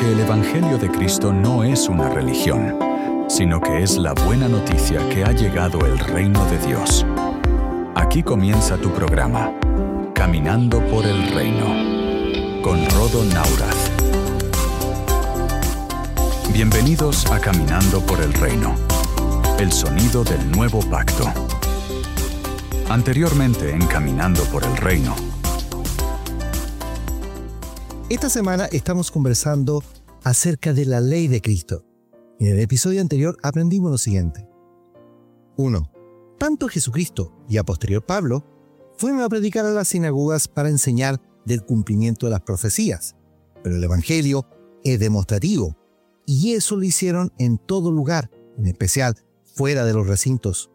porque el Evangelio de Cristo no es una religión, sino que es la buena noticia que ha llegado el reino de Dios. Aquí comienza tu programa, Caminando por el Reino, con Rodo Naurath. Bienvenidos a Caminando por el Reino, el sonido del nuevo pacto. Anteriormente en Caminando por el Reino. Esta semana estamos conversando acerca de la ley de Cristo. En el episodio anterior aprendimos lo siguiente. 1. Tanto Jesucristo y a posterior Pablo fueron a predicar a las sinagogas para enseñar del cumplimiento de las profecías, pero el Evangelio es demostrativo y eso lo hicieron en todo lugar, en especial fuera de los recintos.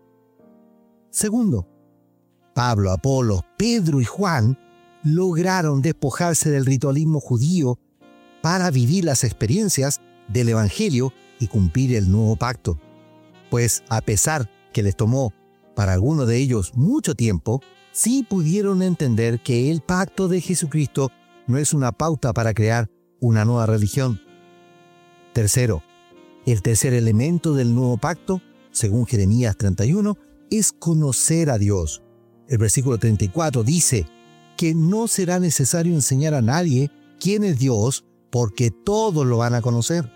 2. Pablo, Apolo, Pedro y Juan lograron despojarse del ritualismo judío para vivir las experiencias del Evangelio y cumplir el nuevo pacto. Pues a pesar que les tomó para algunos de ellos mucho tiempo, sí pudieron entender que el pacto de Jesucristo no es una pauta para crear una nueva religión. 3. El tercer elemento del nuevo pacto, según Jeremías 31, es conocer a Dios. El versículo 34 dice que no será necesario enseñar a nadie quién es Dios, porque todos lo van a conocer.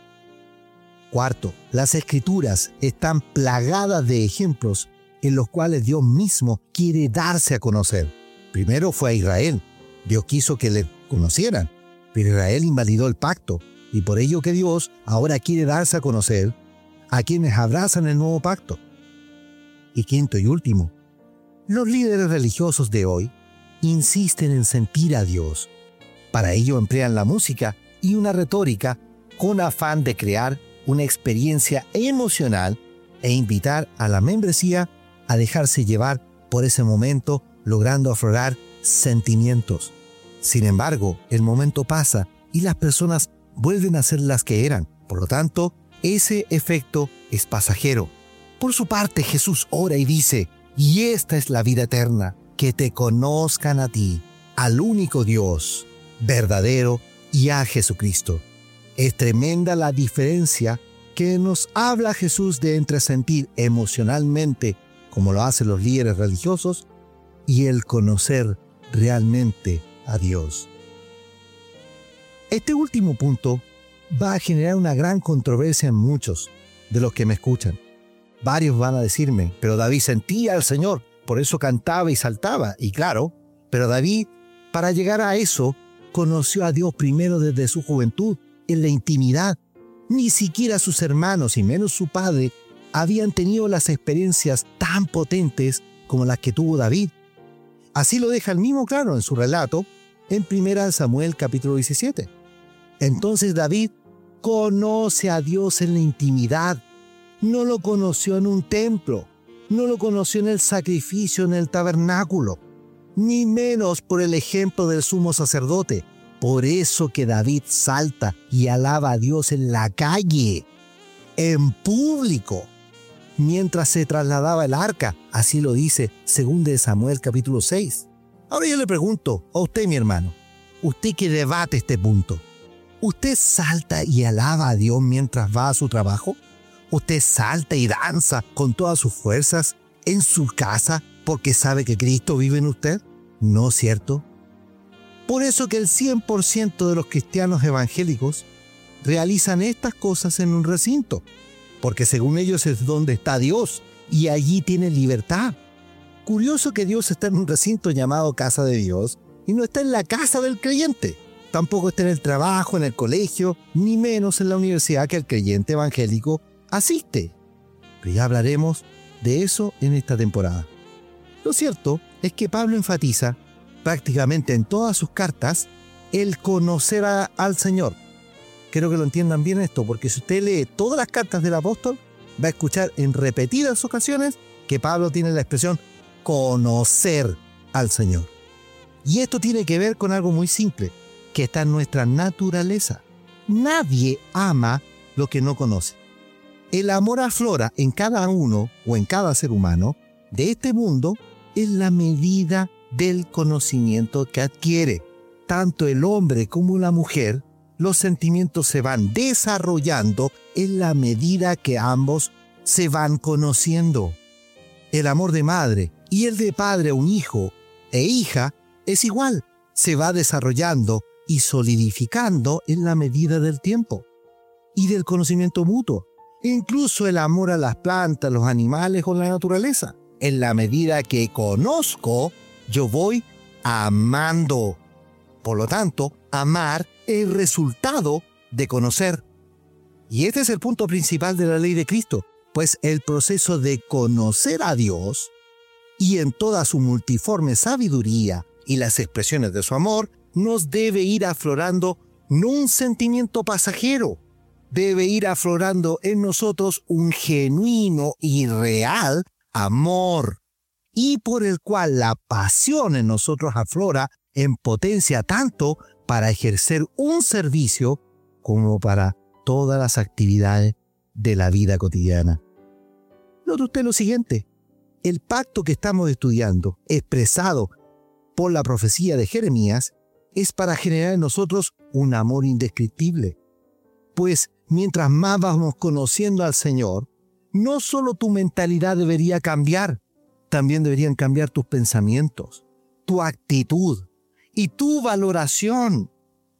4. Las Escrituras están plagadas de ejemplos en los cuales Dios mismo quiere darse a conocer. Primero fue a Israel. Dios quiso que le conocieran, pero Israel invalidó el pacto, y por ello que Dios ahora quiere darse a conocer a quienes abrazan el nuevo pacto. Y 5. y último, los líderes religiosos de hoy insisten en sentir a Dios. Para ello emplean la música y una retórica con afán de crear una experiencia emocional e invitar a la membresía a dejarse llevar por ese momento, logrando aflorar sentimientos. Sin embargo, el momento pasa y las personas vuelven a ser las que eran. Por lo tanto, ese efecto es pasajero. Por su parte, Jesús ora y dice: y esta es la vida eterna, que te conozcan a ti, al único Dios verdadero, y a Jesucristo. Es tremenda la diferencia que nos habla Jesús de entre sentir emocionalmente, como lo hacen los líderes religiosos, y el conocer realmente a Dios. Este último punto va a generar una gran controversia en muchos de los que me escuchan. Varios van a decirme: pero David sentía al Señor, por eso cantaba y saltaba. Y claro, pero David, para llegar a eso, conoció a Dios primero desde su juventud, en la intimidad. Ni siquiera sus hermanos, y menos su padre, habían tenido las experiencias tan potentes como las que tuvo David. Así lo deja el mismo claro en su relato en 1 Samuel capítulo 17. Entonces David conoce a Dios en la intimidad. No lo conoció en un templo, no lo conoció en el sacrificio en el tabernáculo, ni menos por el ejemplo del sumo sacerdote. Por eso que David salta y alaba a Dios en la calle, en público, mientras se trasladaba el arca. Así lo dice 2 Samuel capítulo 6. Ahora yo le pregunto a usted, mi hermano, usted que debate este punto, ¿usted salta y alaba a Dios mientras va a su trabajo? ¿Usted salta y danza con todas sus fuerzas en su casa porque sabe que Cristo vive en usted? ¿No es cierto? Por eso que el 100% de los cristianos evangélicos realizan estas cosas en un recinto, porque según ellos es donde está Dios y allí tienen libertad. Curioso que Dios está en un recinto llamado casa de Dios y no está en la casa del creyente. Tampoco está en el trabajo, en el colegio, ni menos en la universidad que el creyente evangélico asiste. Pero ya hablaremos de eso en esta temporada. Lo cierto es que Pablo enfatiza prácticamente en todas sus cartas el conocer al Señor. Quiero que lo entiendan bien esto, porque si usted lee todas las cartas del apóstol, va a escuchar en repetidas ocasiones que Pablo tiene la expresión conocer al Señor. Y esto tiene que ver con algo muy simple, que está en nuestra naturaleza. Nadie ama lo que no conoce. El amor aflora en cada uno o en cada ser humano de este mundo en la medida del conocimiento que adquiere. Tanto el hombre como la mujer los sentimientos se van desarrollando en la medida que ambos se van conociendo. El amor de madre y el de padre a un hijo e hija es igual, se va desarrollando y solidificando en la medida del tiempo y del conocimiento mutuo. Incluso el amor a las plantas, los animales o la naturaleza. En la medida que conozco, yo voy amando. Por lo tanto, amar es el resultado de conocer. Y este es el punto principal de la ley de Cristo, pues el proceso de conocer a Dios y en toda su multiforme sabiduría y las expresiones de su amor, nos debe ir aflorando no un sentimiento pasajero, debe ir aflorando en nosotros un genuino y real amor, y por el cual la pasión en nosotros aflora en potencia tanto para ejercer un servicio como para todas las actividades de la vida cotidiana. Note usted lo siguiente, el pacto que estamos estudiando, expresado por la profecía de Jeremías, es para generar en nosotros un amor indescriptible. Pues mientras más vamos conociendo al Señor, no solo tu mentalidad debería cambiar, también deberían cambiar tus pensamientos, tu actitud y tu valoración.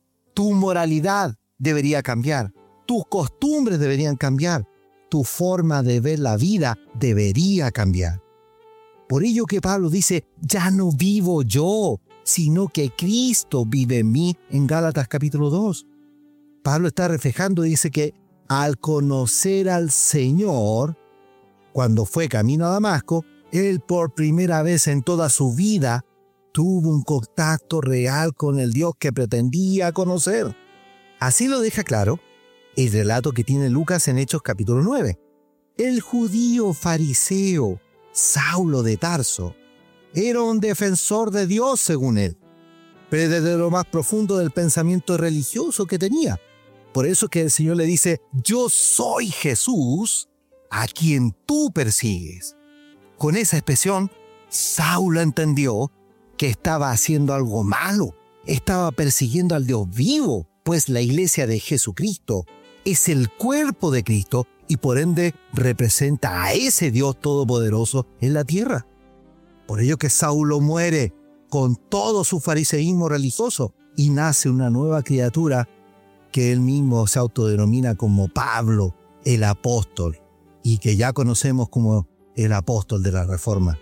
Tu moralidad debería cambiar, tus costumbres deberían cambiar, tu forma de ver la vida debería cambiar. Por ello que Pablo dice, ya no vivo yo, sino que Cristo vive en mí, en Gálatas capítulo 2. Pablo está reflejando y dice que al conocer al Señor, cuando fue camino a Damasco, él por primera vez en toda su vida tuvo un contacto real con el Dios que pretendía conocer. Así lo deja claro el relato que tiene Lucas en Hechos capítulo 9. El judío fariseo Saulo de Tarso era un defensor de Dios según él, pero desde lo más profundo del pensamiento religioso que tenía. Por eso que el Señor le dice, yo soy Jesús a quien tú persigues. Con esa expresión, Saulo entendió que estaba haciendo algo malo, estaba persiguiendo al Dios vivo, pues la iglesia de Jesucristo es el cuerpo de Cristo y por ende representa a ese Dios todopoderoso en la tierra. Por ello que Saulo muere con todo su fariseísmo religioso y nace una nueva criatura que él mismo se autodenomina como Pablo, el apóstol, y que ya conocemos como el apóstol de la Reforma.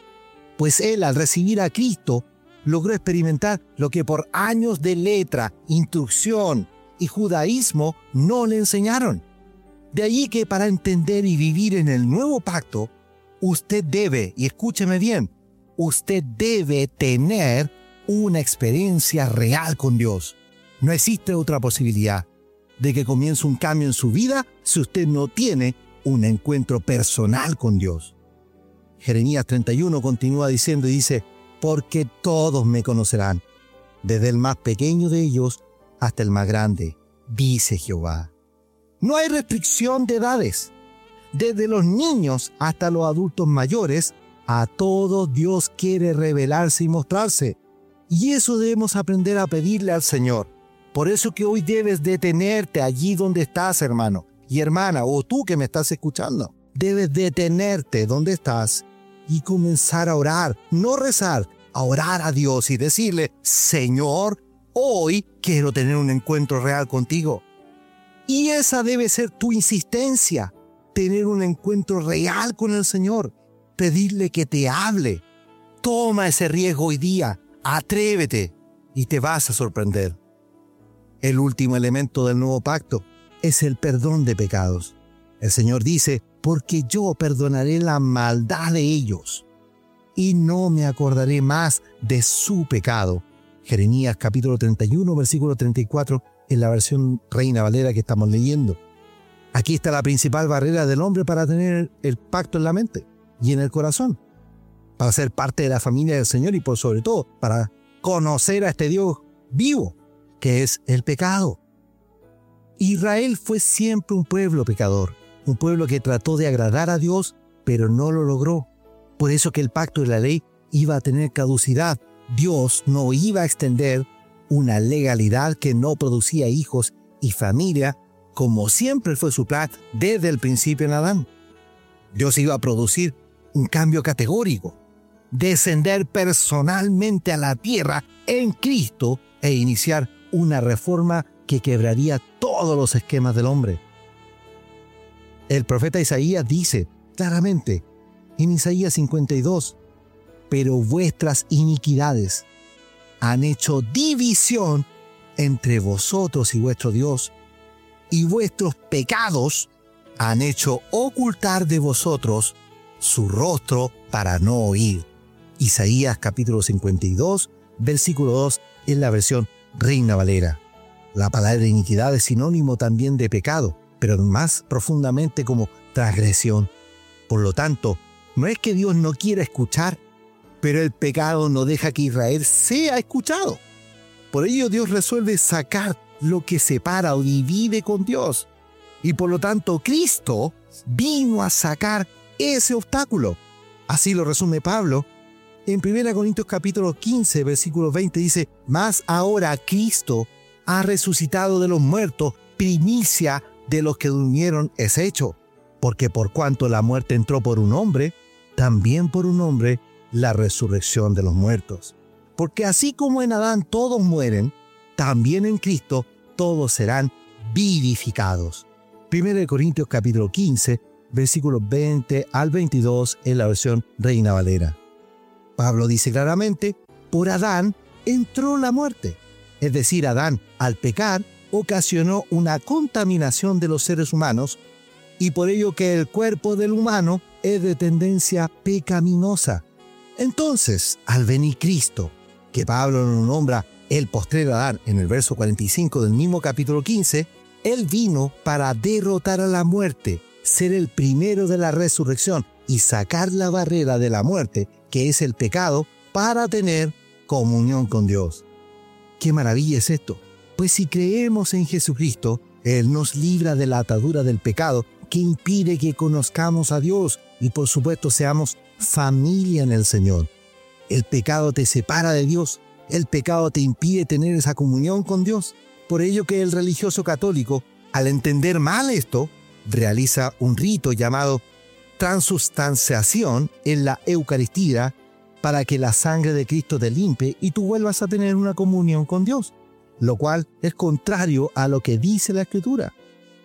Pues él, al recibir a Cristo, logró experimentar lo que por años de letra, instrucción y judaísmo no le enseñaron. De allí que para entender y vivir en el nuevo pacto, usted debe, y escúcheme bien, usted debe tener una experiencia real con Dios. No existe otra posibilidad de que comience un cambio en su vida si usted no tiene un encuentro personal con Dios. Jeremías 31 continúa diciendo y dice, porque todos me conocerán, desde el más pequeño de ellos hasta el más grande, dice Jehová. No hay restricción de edades. Desde los niños hasta los adultos mayores, a todos Dios quiere revelarse y mostrarse. Y eso debemos aprender a pedirle al Señor. Por eso que hoy debes detenerte allí donde estás, hermano y hermana, o tú que me estás escuchando. Debes detenerte donde estás y comenzar a orar, no rezar, a orar a Dios y decirle, Señor, hoy quiero tener un encuentro real contigo. Y esa debe ser tu insistencia, tener un encuentro real con el Señor, pedirle que te hable. Toma ese riesgo hoy día, atrévete y te vas a sorprender. El último elemento del nuevo pacto es el perdón de pecados. El Señor dice, porque yo perdonaré la maldad de ellos y no me acordaré más de su pecado. Jeremías capítulo 31, versículo 34, en la versión Reina Valera que estamos leyendo. Aquí está la principal barrera del hombre para tener el pacto en la mente y en el corazón, para ser parte de la familia del Señor y por sobre todo para conocer a este Dios vivo, que es el pecado. Israel fue siempre un pueblo pecador, un pueblo que trató de agradar a Dios, pero no lo logró. Por eso que el pacto de la ley iba a tener caducidad. Dios no iba a extender una legalidad que no producía hijos y familia, como siempre fue su plan desde el principio en Adán. Dios iba a producir un cambio categórico, descender personalmente a la tierra en Cristo e iniciar una reforma que quebraría todos los esquemas del hombre. El profeta Isaías dice claramente en Isaías 52, pero vuestras iniquidades han hecho división entre vosotros y vuestro Dios, y vuestros pecados han hecho ocultar de vosotros su rostro para no oír. Isaías capítulo 52, versículo 2 en la versión Reina Valera. La palabra iniquidad es sinónimo también de pecado, pero más profundamente como transgresión. Por lo tanto, no es que Dios no quiera escuchar, pero el pecado no deja que Israel sea escuchado. Por ello Dios resuelve sacar lo que separa o divide con Dios. Y por lo tanto Cristo vino a sacar ese obstáculo. Así lo resume Pablo. En 1 Corintios capítulo 15, versículo 20 dice, mas ahora Cristo ha resucitado de los muertos, primicia de los que durmieron es hecho. Porque por cuanto la muerte entró por un hombre, también por un hombre la resurrección de los muertos. Porque así como en Adán todos mueren, también en Cristo todos serán vivificados. 1 Corintios capítulo 15, versículos 20 al 22 en la versión Reina Valera. Pablo dice claramente, por Adán entró la muerte. Es decir, Adán, al pecar, ocasionó una contaminación de los seres humanos, y por ello que el cuerpo del humano es de tendencia pecaminosa. Entonces, al venir Cristo, que Pablo lo nombra el postrer Adán en el verso 45 del mismo capítulo 15, Él vino para derrotar a la muerte, ser el primero de la resurrección y sacar la barrera de la muerte, que es el pecado, para tener comunión con Dios. ¡Qué maravilla es esto! Pues si creemos en Jesucristo, Él nos libra de la atadura del pecado que impide que conozcamos a Dios y por supuesto seamos familia en el Señor. El pecado te separa de Dios, el pecado te impide tener esa comunión con Dios. Por ello que el religioso católico, al entender mal esto, realiza un rito llamado transustanciación en la Eucaristía para que la sangre de Cristo te limpie y tú vuelvas a tener una comunión con Dios, lo cual es contrario a lo que dice la Escritura.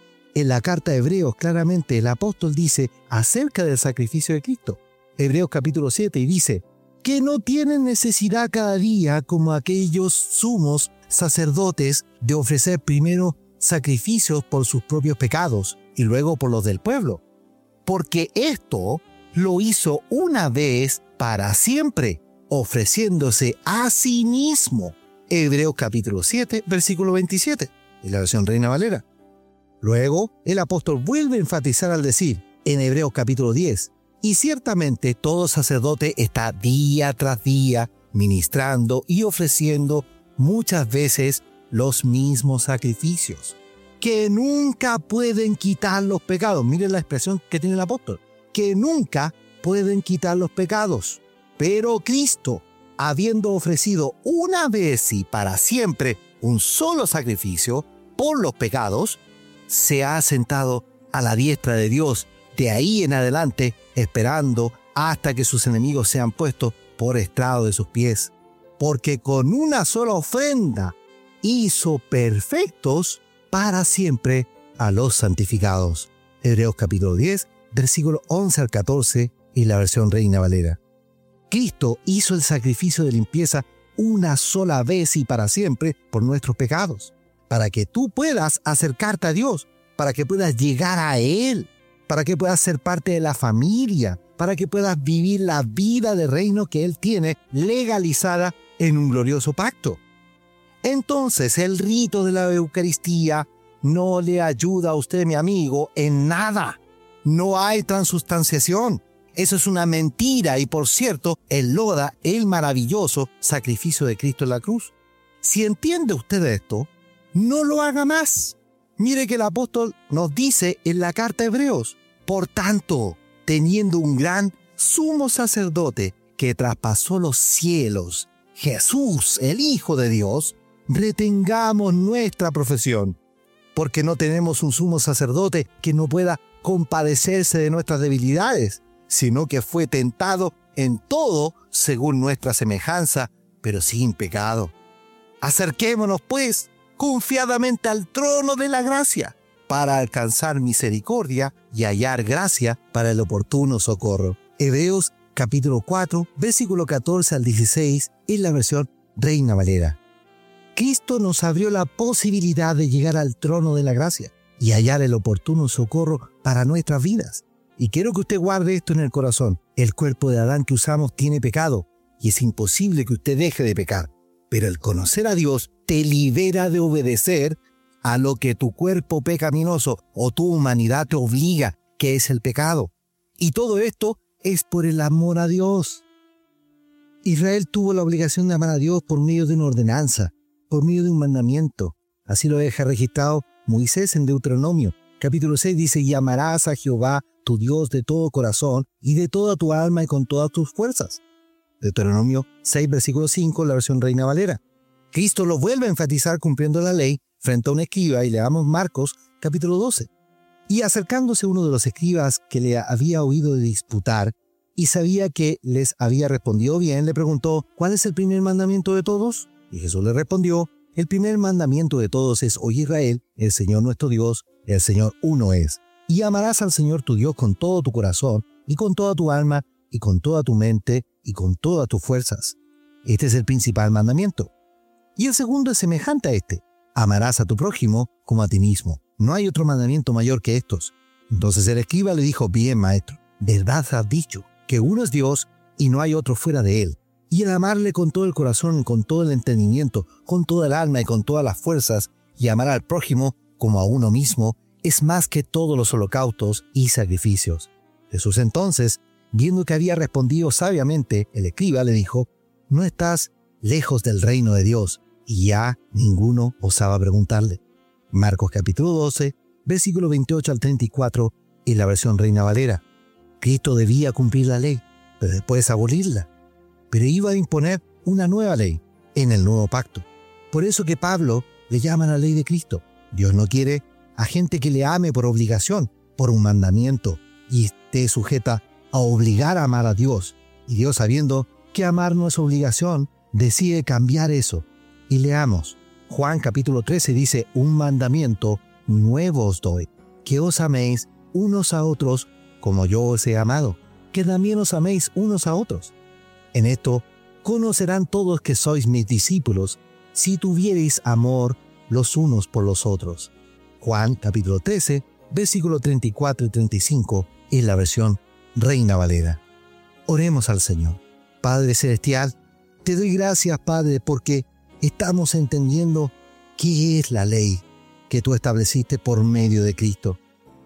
En la carta de Hebreos, claramente el apóstol dice acerca del sacrificio de Cristo. Hebreos capítulo 7 y dice que no tienen necesidad cada día como aquellos sumos sacerdotes de ofrecer primero sacrificios por sus propios pecados y luego por los del pueblo, porque esto lo hizo una vez para siempre, ofreciéndose a sí mismo. Hebreos capítulo 7, versículo 27, en la versión Reina Valera. Luego, el apóstol vuelve a enfatizar al decir, en Hebreos capítulo 10, y ciertamente todo sacerdote está día tras día ministrando y ofreciendo muchas veces los mismos sacrificios, que nunca pueden quitar los pecados. Miren la expresión que tiene el apóstol, que nunca pueden quitar los pecados. Pero Cristo, habiendo ofrecido una vez y para siempre un solo sacrificio por los pecados, se ha sentado a la diestra de Dios de ahí en adelante, esperando hasta que sus enemigos sean puestos por estrado de sus pies. Porque con una sola ofrenda hizo perfectos para siempre a los santificados. Hebreos capítulo 10, versículo 11 al 14 y la versión Reina Valera. Cristo hizo el sacrificio de limpieza una sola vez y para siempre por nuestros pecados, para que tú puedas acercarte a Dios, para que puedas llegar a Él, para que puedas ser parte de la familia, para que puedas vivir la vida de reino que Él tiene legalizada en un glorioso pacto. Entonces el rito de la Eucaristía no le ayuda a usted, mi amigo, en nada. No hay transustanciación. Eso es una mentira y, por cierto, enloda el maravilloso sacrificio de Cristo en la cruz. Si entiende usted esto, no lo haga más. Mire que el apóstol nos dice en la carta a Hebreos, por tanto, teniendo un gran sumo sacerdote que traspasó los cielos, Jesús, el Hijo de Dios, retengamos nuestra profesión, porque no tenemos un sumo sacerdote que no pueda compadecerse de nuestras debilidades, sino que fue tentado en todo según nuestra semejanza, pero sin pecado. Acerquémonos, pues, confiadamente al trono de la gracia, para alcanzar misericordia y hallar gracia para el oportuno socorro. Hebreos capítulo 4, versículo 14 al 16, en la versión Reina Valera. Cristo nos abrió la posibilidad de llegar al trono de la gracia y hallar el oportuno socorro para nuestras vidas. Y quiero que usted guarde esto en el corazón. El cuerpo de Adán que usamos tiene pecado y es imposible que usted deje de pecar. Pero el conocer a Dios te libera de obedecer a lo que tu cuerpo pecaminoso o tu humanidad te obliga, que es el pecado. Y todo esto es por el amor a Dios. Israel tuvo la obligación de amar a Dios por medio de una ordenanza, por medio de un mandamiento. Así lo deja registrado Moisés en Deuteronomio. Capítulo 6 dice: y amarás a Jehová tu Dios de todo corazón y de toda tu alma y con todas tus fuerzas. Deuteronomio 6, versículo 5, la versión Reina Valera. Cristo lo vuelve a enfatizar cumpliendo la ley frente a un escriba, y leamos Marcos capítulo 12. Y acercándose uno de los escribas que le había oído disputar y sabía que les había respondido bien, le preguntó: ¿cuál es el primer mandamiento de todos? Y Jesús le respondió: el primer mandamiento de todos es: oye Israel, el Señor nuestro Dios, el Señor uno es. Y amarás al Señor tu Dios con todo tu corazón, y con toda tu alma, y con toda tu mente, y con todas tus fuerzas. Este es el principal mandamiento. Y el segundo es semejante a este: amarás a tu prójimo como a ti mismo. No hay otro mandamiento mayor que estos. Entonces el escriba le dijo: bien, maestro, verdad has dicho, que uno es Dios y no hay otro fuera de él. Y el amarle con todo el corazón, con todo el entendimiento, con toda el alma y con todas las fuerzas, y amar al prójimo como a uno mismo, es más que todos los holocaustos y sacrificios. Jesús entonces, viendo que había respondido sabiamente, el escriba le dijo: no estás lejos del reino de Dios. Y ya ninguno osaba preguntarle. Marcos capítulo 12, versículo 28 al 34, en la versión Reina Valera. Cristo debía cumplir la ley, pero después abolirla. Pero iba a imponer una nueva ley en el nuevo pacto. Por eso que Pablo le llama la ley de Cristo. Dios no quiere a gente que le ame por obligación, por un mandamiento, y esté sujeta a obligar a amar a Dios. Y Dios, sabiendo que amar no es obligación, decide cambiar eso. Y leamos. Juan capítulo 13 dice: un mandamiento nuevo os doy, que os améis unos a otros como yo os he amado, que también os améis unos a otros. En esto conocerán todos que sois mis discípulos, si tuviereis amor los unos por los otros. Juan capítulo 13, versículo 34 y 35, en la versión Reina Valera. Oremos al Señor. Padre Celestial, te doy gracias, Padre, porque estamos entendiendo qué es la ley que tú estableciste por medio de Cristo.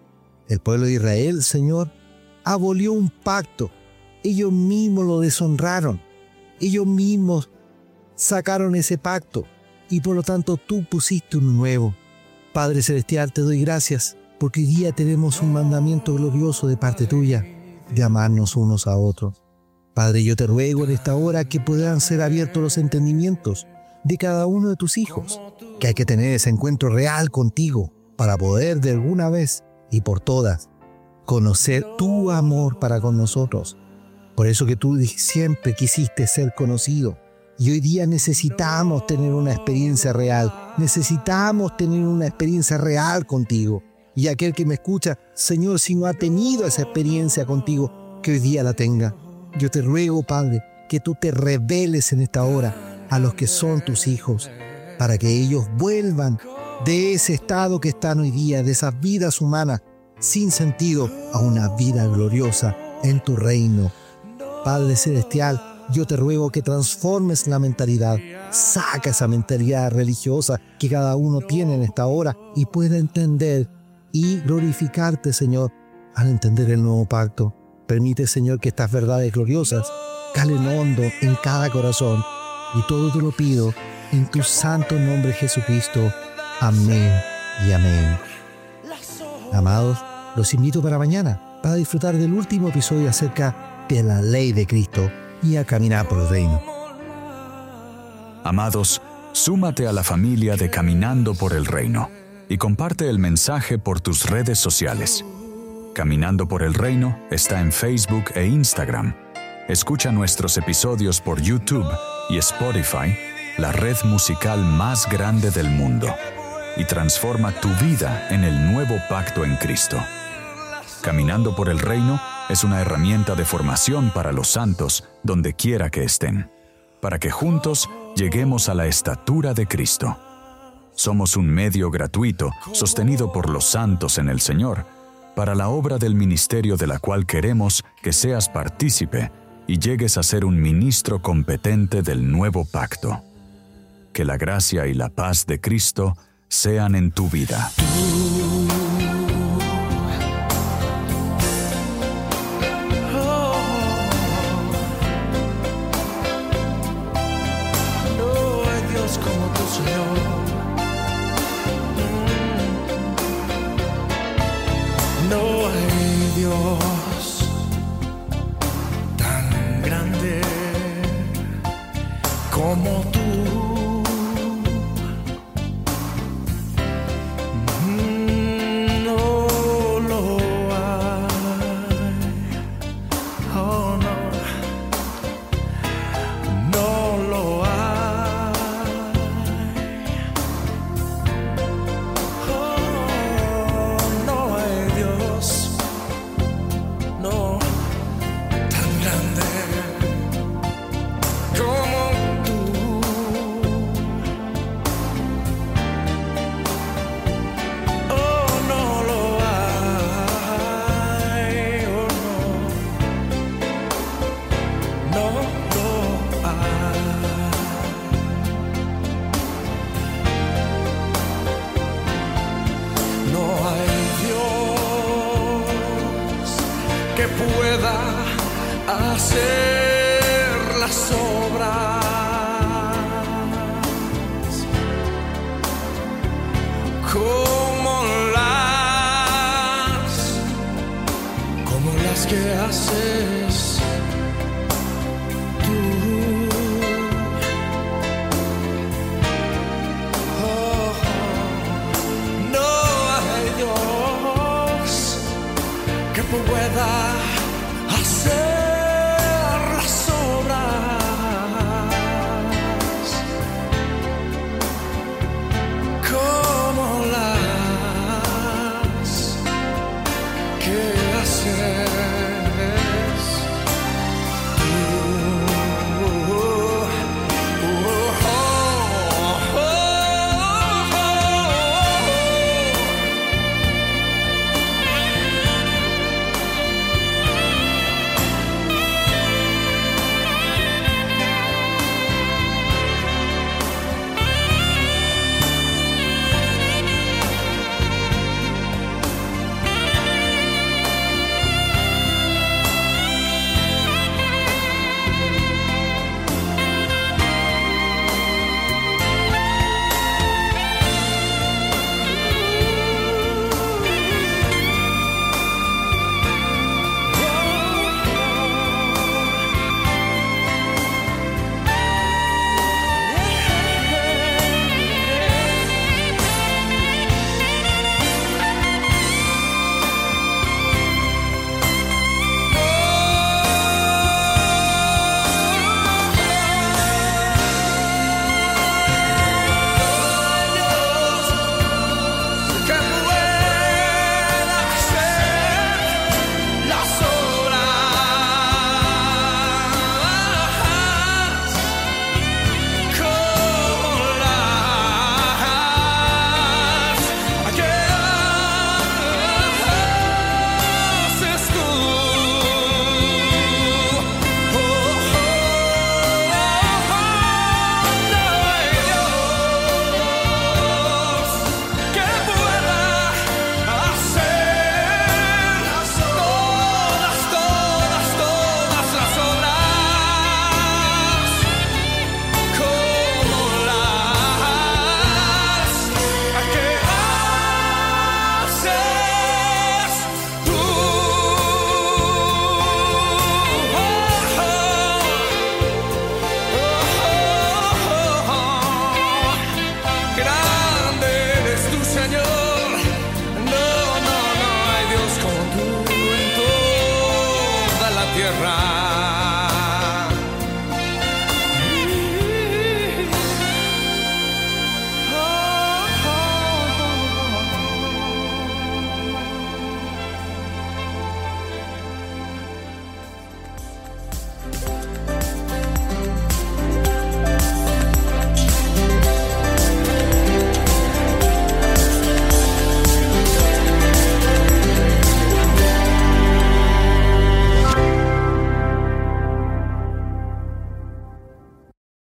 El pueblo de Israel, Señor, abolió un pacto. Ellos mismos lo deshonraron. Ellos mismos sacaron ese pacto y por lo tanto tú pusiste un nuevo. Padre Celestial, te doy gracias porque hoy día tenemos un mandamiento glorioso de parte tuya, de amarnos unos a otros. Padre, yo te ruego en esta hora que puedan ser abiertos los entendimientos de cada uno de tus hijos, que hay que tener ese encuentro real contigo para poder de alguna vez y por todas conocer tu amor para con nosotros. Por eso que tú siempre quisiste ser conocido y hoy día necesitamos tener una experiencia real, necesitamos tener una experiencia real contigo. Y aquel que me escucha, Señor, si no ha tenido esa experiencia contigo, que hoy día la tenga. Yo te ruego, Padre, que tú te reveles en esta hora a los que son tus hijos, para que ellos vuelvan de ese estado que están hoy día, de esas vidas humanas sin sentido, a una vida gloriosa en tu reino. Padre Celestial, yo te ruego que transformes la mentalidad, saca esa mentalidad religiosa que cada uno tiene en esta hora y pueda entender y glorificarte, Señor, al entender el nuevo pacto. Permite, Señor, que estas verdades gloriosas calen hondo en cada corazón. Y todo te lo pido en tu santo nombre, Jesucristo. Amén y amén. Amados, los invito para mañana para disfrutar del último episodio acerca de la ley de Cristo y a caminar por el reino. Amados, Súmate a la familia de Caminando por el Reino y comparte el mensaje por tus redes sociales. Caminando por el Reino está en Facebook e Instagram. Escucha nuestros episodios por YouTube y Spotify, la red musical más grande del mundo, y transforma tu vida en el nuevo pacto en Cristo. Caminando por el Reino es una herramienta de formación para los santos donde quiera que estén, para que juntos lleguemos a la estatura de Cristo. Somos un medio gratuito sostenido por los santos en el Señor, para la obra del ministerio de la cual queremos que seas partícipe y llegues a ser un ministro competente del nuevo pacto. Que la gracia y la paz de Cristo sean en tu vida. No hay Dios como tu Señor. No hay Dios tan grande como tú. Que pueda hacer las obras